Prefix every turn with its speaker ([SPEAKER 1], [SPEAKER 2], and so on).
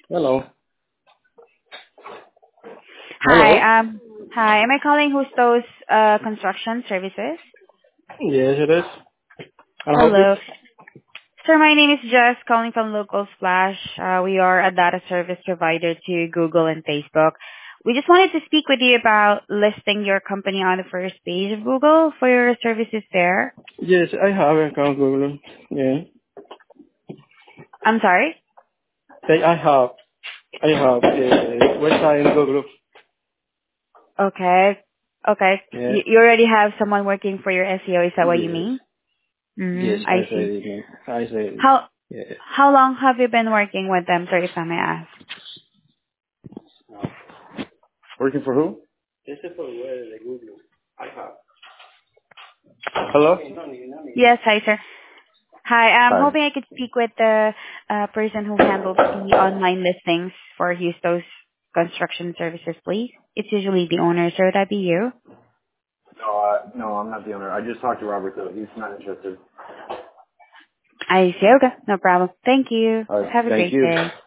[SPEAKER 1] Hello. Hello.
[SPEAKER 2] Hi. Hi. Am I calling Hustos Construction Services?
[SPEAKER 1] Yes, it is. Can I help you?
[SPEAKER 2] Hello. Sir, my name is Jess, calling from Local Splash. We are a data service provider to Google and Facebook. We just wanted to speak with you about listing your company on the first page of Google for your services there.
[SPEAKER 1] Yes, I have an account Google. Yeah.
[SPEAKER 2] I'm sorry?
[SPEAKER 1] Say I have website in Google.
[SPEAKER 2] Okay. Okay.
[SPEAKER 1] Yeah.
[SPEAKER 2] You already have someone working for your SEO, is that what you
[SPEAKER 1] Yes.
[SPEAKER 2] mean?
[SPEAKER 1] Yes,
[SPEAKER 2] I
[SPEAKER 1] I say
[SPEAKER 2] see.
[SPEAKER 1] it. I say it.
[SPEAKER 2] How
[SPEAKER 1] Yeah.
[SPEAKER 2] how long have you been working with them, sir, if I may ask?
[SPEAKER 1] Working for who? This is for where the Google. I have. Hello?
[SPEAKER 2] Yes, hi, sir. Hi, I'm
[SPEAKER 1] Hi.
[SPEAKER 2] hoping I could speak with the person who handles the online listings for Hustos Construction Services, please. It's usually the owner, so would that be you?
[SPEAKER 1] No, I'm not the owner. I just talked to Robert though. He's not interested.
[SPEAKER 2] I see. Okay, no problem. Thank you.
[SPEAKER 1] All right.
[SPEAKER 2] Have a
[SPEAKER 1] Thank
[SPEAKER 2] great
[SPEAKER 1] you.
[SPEAKER 2] day.